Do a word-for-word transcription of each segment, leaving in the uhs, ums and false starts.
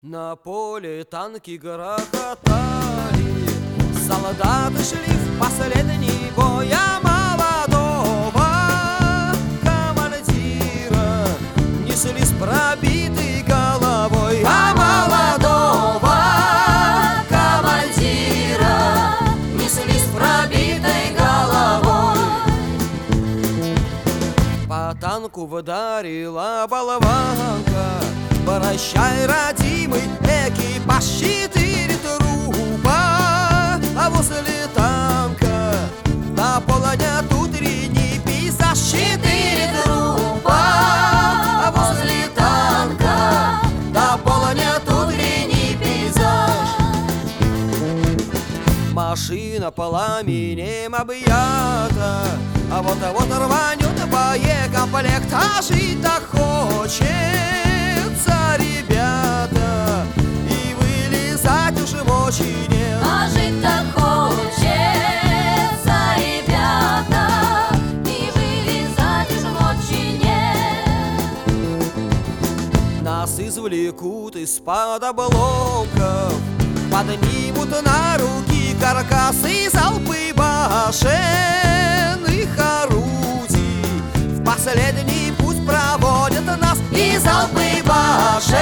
На поле танки грохотали, солдаты шли в последний бой, а молодого командира несли с пробитой головой, а молодого командира несли с пробитой головой. По танку вдарила болванка: прощай, родимый, экипаж, четыре трупа. А возле танка наполнят утренний пейзаж, четыре трупа. А возле танка наполнят утренний пейзаж. Машина пламенем объята, а вот а вот рванет боекомплект, а жить-то хочет, ребята, и вылезать уже мочи нет. А жить-то хочется, ребята, и вылезать уже мочи нет. Нас извлекут из-под обломков, поднимут на руки каркасы, залпы башенных орудий. В последний путь проводят нас и залпы башенных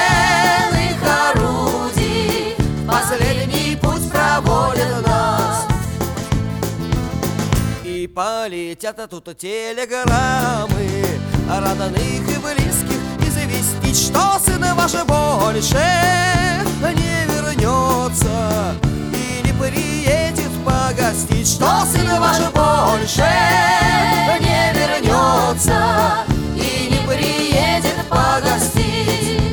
орудий. Последний путь проводят нас. И полетят тут телеграммы родных и близких известить, что сын ваш больше не вернется и не приедет погостить, что сын ваш больше не вернется и не приедет погостить.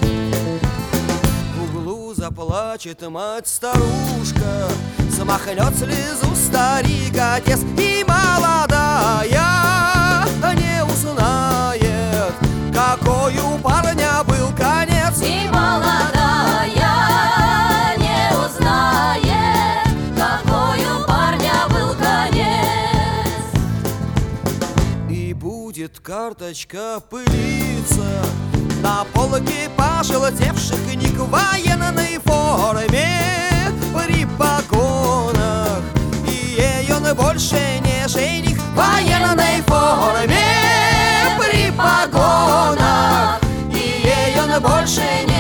В углу заплачет мать-старушка, смахнет слезу старик-отец, и молодая не узнает, какой у парня был конец. И молодая не узнает, какой у парня был конец. И будет карточка пылиться на полке пожелтевших книг в военной форме при погонах, и ее больше не жених в военной форме при погонах, и ее больше не